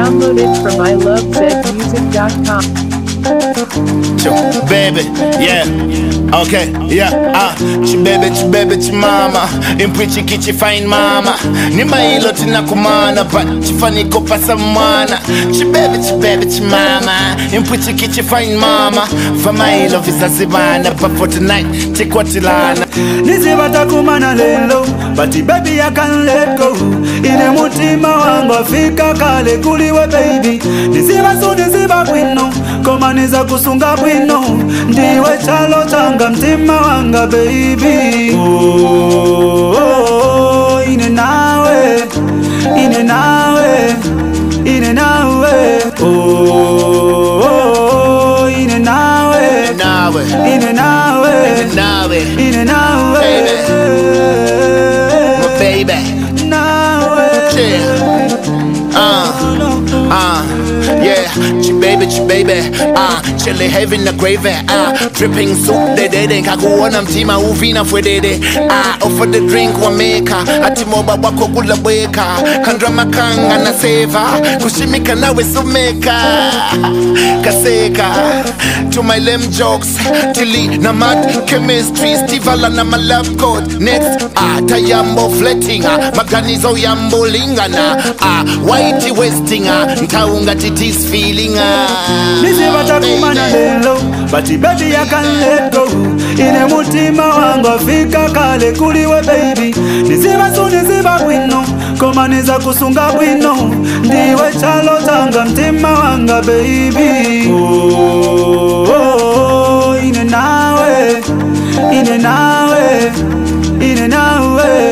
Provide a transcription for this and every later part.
Download it from ilovezmusic.com. Baby, yeah, okay, yeah, baby, mama, imprichi kichi fine mama, nima ilo tina kumana, but chifani kopa samwana, baby, mama, imprichi kichi fine mama, fama ilo visa zibana, but for tonight, take what ilana. Nizibata kumana lelo, but baby I can't let go. Ine mutima wangu afika kale kuliwe baby. Niziba su niziba bwino, koma niza kusunga bwino. Ndiwe chalo changa mtima wanga baby. Oh, ine nawe, ine nawe, ine nawe. Oh, ine nawe, Nawe, ine nawe, nawe, ine nawe, baby, nawe. yeah. Yeah, baby, chili heavy na gravy, dripping soup, dede, kakuona mtima uvina fwedede, offer the drink wa meka, atimoba wako kula bweka, kandra makanga na seva, kushimika nawe sumeka, kaseka, to my lame jokes, tili na mat, chemistry, stivala na my love code, next, tayambo fletting, maganizo yambo lingana, whitey wasting, ntaunga titis feeling. Nizibata kumana lelo, but baby I can't let go. Ine mutima wangu afika kale kuliwe baby. Niziba su niziba bwino, koma niza kusunga bwino. Ndiwe chalo tanga mtima wanga baby. Oh, ine nawe, ine nawe, ine nawe.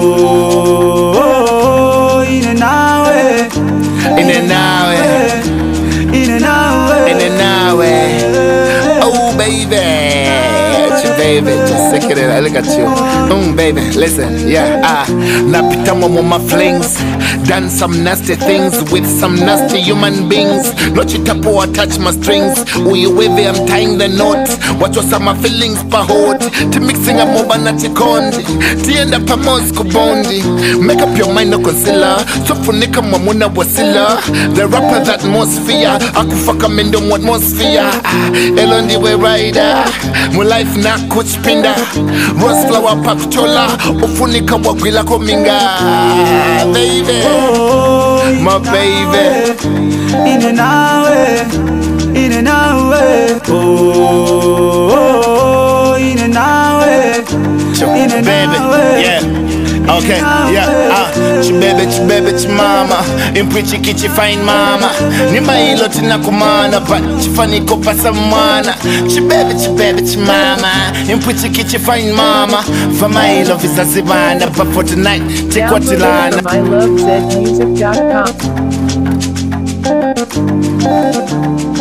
Oh, ine nawe, In and out, in and out, in and out. Oh baby, just sick of it. I look at you, baby. Listen, yeah, napita mo my flings, done some nasty things with some nasty human beings. Not you tap or touch my strings. Uyu wavy, I'm tying the knot. What was my feelings per hold? To mixing up moba na chikondi. Tienda pa mosco bondi. Make up your mind no concealer. So funika mamuna wasila. The rapper that atmosphere. Akufaka mendo mu atmosphere. Elondi we rider. Mu life na coach pinda. Rose flower pakuchola. Ufunika wagwila kominga. Baby, my baby. In and out, in and out. Oh, in and out, in and Baby, out. yeah. Okay, yeah, baby, mama, imprichi kichi fine mama, nima ilo tina kumana, but chifani kopa samwana, baby, mama, imprichi kichi fine mama, fama ilo visa zibana, but for tonight, take what Download it ilana. from ilovezmusic.com.